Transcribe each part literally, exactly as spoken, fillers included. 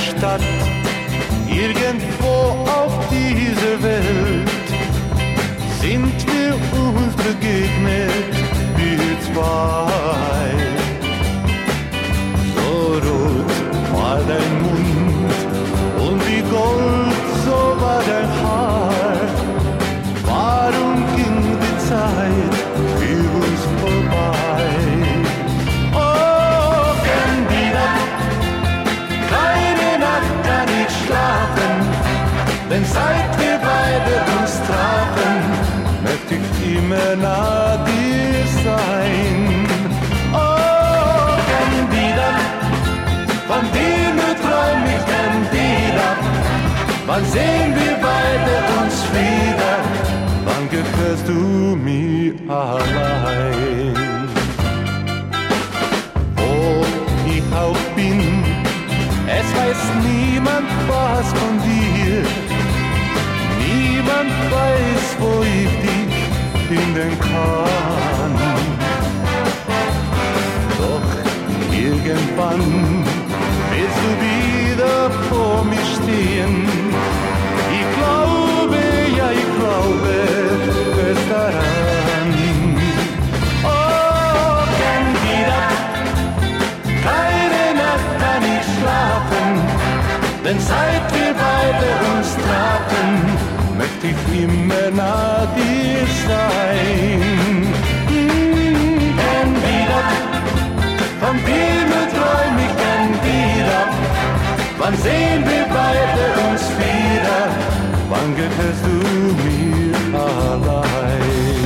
Stadt, irgendwo auf dieser Welt, sind wir uns begegnet, wir zwei. So rot war dein Mund und wie Gold, so war dein Haar. Warum ging die Zeit für uns vorbei? Oh, Candida, keine Nacht kann ich schlafen, denn seit wir beide uns trafen, möchte ich immer nah dir sein. Oh, Candida, von dir nur träum ich, Candida. Wann sehen wir beide uns wieder? Wann gehörst du mir allein? Wo ich auch bin, es weiß niemand was von dir. Niemand weiß, wo ich dich finden kann. Doch irgendwann willst du wieder vor mir stehen. Ich glaube, ja, ich glaube fest daran. Oh, Candida, keine Nacht kann ich schlafen, denn seit wir beide uns trafen, möchte ich immer nah dir sein. Mm, Candida, von dir nur träum ich, Candida. Wann sehen wir beide uns wieder? Wann gehörst du mir allein?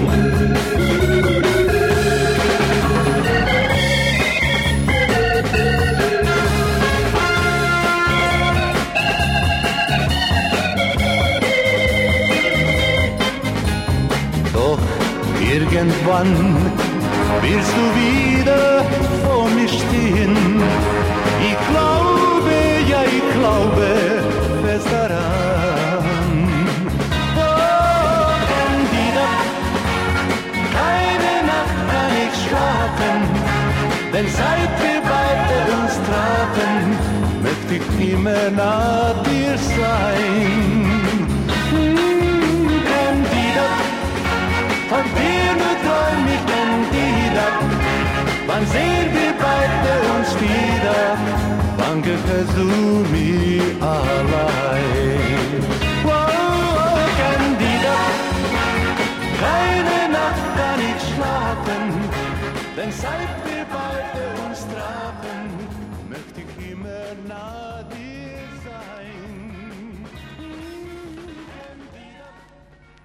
Doch irgendwann willst du wieder vor mir stehen. Ich glaube, ja, ich glaube fest daran. Oh, Candida, keine Nacht kann ich schlafen, denn seit wir beide uns trafen, möchte ich immer nah dir sein. Hm, Candida, von dir nur träum ich, Candida. Wann sehen wir beide uns wieder? Wann gehörst du mir allein? Oh, Candida, keine Nacht kann ich schlafen, denn seit wir